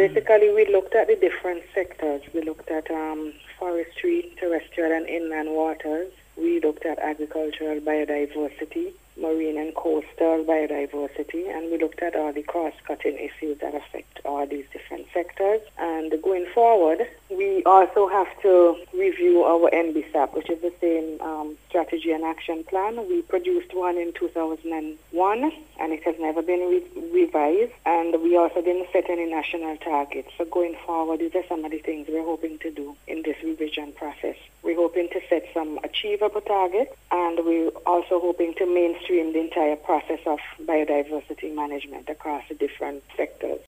basically we looked at the different sectors. We looked at forestry, terrestrial and inland waters. We looked at agricultural biodiversity, marine and coastal biodiversity, and we looked at all the cross-cutting issues that affect all these different sectors. And going forward, we also have to review our NBSAP, which is the same strategy and action plan. We produced one in 2001, and it has never been revised. And we also didn't set any national targets. So going forward, these are some of the things we're hoping to do in this revision process. We're hoping to set some achievable targets, and we're also hoping to mainstream the entire process of biodiversity management across the different sectors.